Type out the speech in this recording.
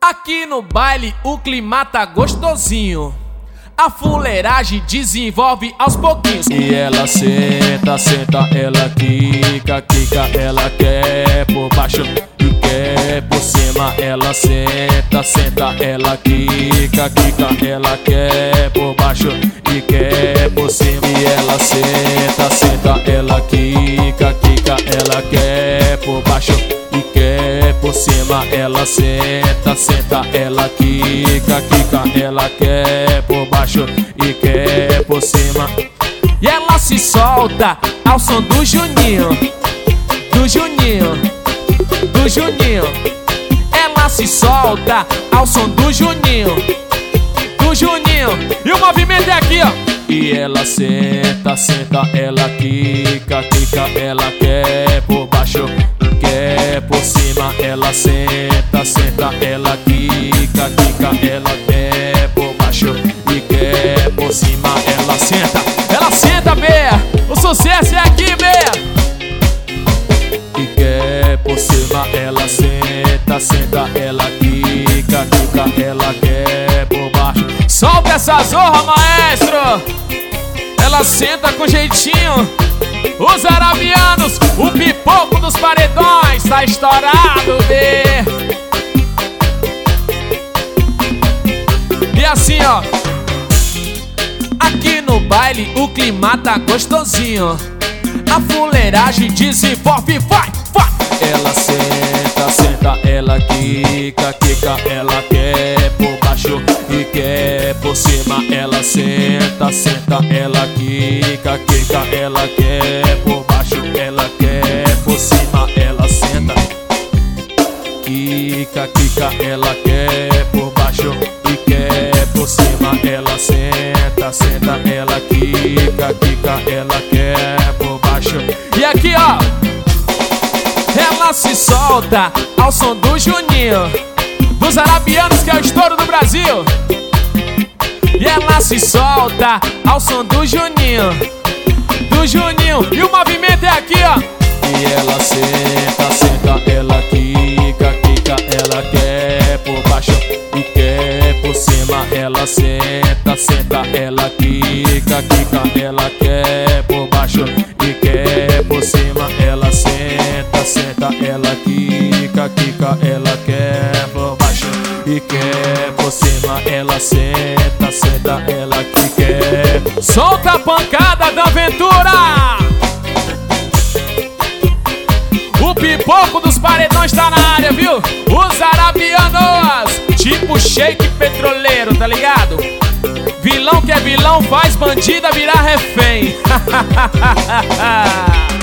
Aqui no baile o clima tá gostosinho, a fuleiragem desenvolve aos pouquinhos. E ela senta, senta, ela quica, quica, ela quer por baixo e quer por cima. Ela senta, senta, ela quica, quica, ela quer por baixo e quer por cima. E ela senta, senta, ela quica, quica, ela quer por baixo e quer por cima. Ela senta, senta, ela quica, quica, ela quer por baixo e quer por cima. E ela se solta ao som do Juninho, do Juninho, do Juninho. Ela se solta ao som do Juninho, do Juninho. E o movimento é aqui, ó. E ela senta, senta, ela quica, quica, ela quer por baixo, quer por cima. Ela senta, senta, ela quica, quica, ela quer por baixo e quer por cima. Ela senta, Bea. O sucesso é aqui, Bea. E quer por cima. Ela senta, senta, ela quica, quica, ela quer por baixo. Solta essa zorra, maestro. Ela senta com jeitinho. Os arabianos, o pipoco dos paredões tá estourado, Bê. E assim, ó. Aqui no baile o clima tá gostosinho, a fuleiragem desenvolve, vai, vai. Ela senta, senta, ela quica, quica, ela quer por baixo e quer por cima. Ela senta, senta, ela quica, quica, ela quer por baixo, ela quer por cima. Ela senta, quica, quica, ela quer por baixo e quer por cima. Ela senta, senta, ela quica, quica, ela quer por baixo. E aqui, ó, ela se solta ao som do Juninho, dos arabianos, que é o estouro do Brasil. E ela se solta ao som do Juninho, do Juninho. E o movimento é aqui, ó. E ela senta, senta, ela quica, quica, ela quer por baixo e quer por cima. Ela senta, senta, ela quica, quica, ela quer por baixo e quer por cima. Ela senta, senta, ela quica, quica, ela quer por baixo e quer por cima. Ela senta, senta, ela que quer. Solta a pancada da aventura. O pipoco dos paredões tá na área, viu? Os arabianos, tipo shake petroleiro, tá ligado? Vilão que é vilão faz bandida virar refém.